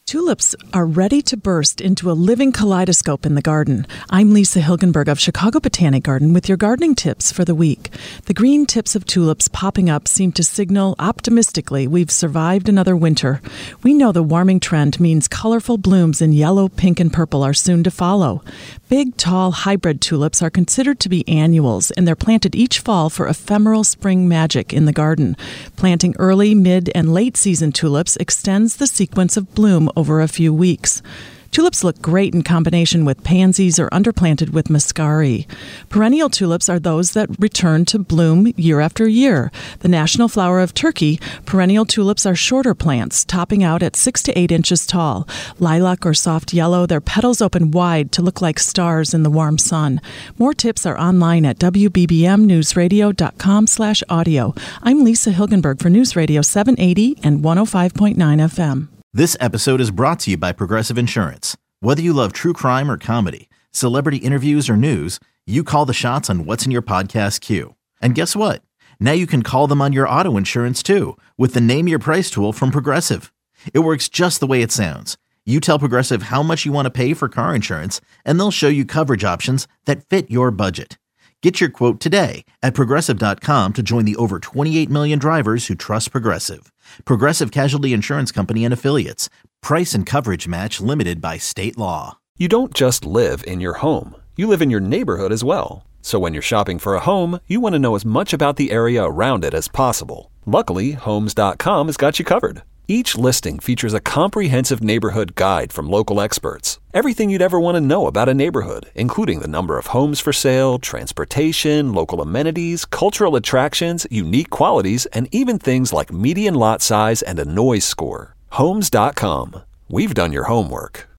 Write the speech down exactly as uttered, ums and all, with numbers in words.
Tulips are ready to burst into a living kaleidoscope in the garden. I'm Lisa Hilgenberg of Chicago Botanic Garden with your gardening tips for the week. The green tips of tulips popping up seem to signal optimistically we've survived another winter. We know the warming trend means colorful blooms in yellow, pink, and purple are soon to follow. Big, tall, hybrid tulips are considered to be annuals, and they're planted each fall for ephemeral spring magic in the garden. Planting early, mid, and late season tulips extends the sequence of bloom over a few weeks. Tulips look great in combination with pansies or underplanted with muscari. Perennial tulips are those that return to bloom year after year. The national flower of Turkey, perennial tulips are shorter plants, topping out at six to eight inches tall. Lilac or soft yellow, their petals open wide to look like stars in the warm sun. More tips are online at w b b m news radio dot com slash audio. I'm Lisa Hilgenberg for News Radio seven eighty and one oh five point nine F M. This episode is brought to you by Progressive Insurance. Whether you love true crime or comedy, celebrity interviews or news, you call the shots on what's in your podcast queue. And guess what? Now you can call them on your auto insurance too with the Name Your Price tool from Progressive. It works just the way it sounds. You tell Progressive how much you want to pay for car insurance, and they'll show you coverage options that fit your budget. Get your quote today at Progressive dot com to join the over twenty-eight million drivers who trust Progressive. Progressive Casualty Insurance Company and Affiliates. Price and coverage match limited by state law. You don't just live in your home. You live in your neighborhood as well. So when you're shopping for a home, you want to know as much about the area around it as possible. Luckily, Homes dot com has got you covered. Each listing features a comprehensive neighborhood guide from local experts. Everything you'd ever want to know about a neighborhood, including the number of homes for sale, transportation, local amenities, cultural attractions, unique qualities, and even things like median lot size and a noise score. Homes dot com. We've done your homework.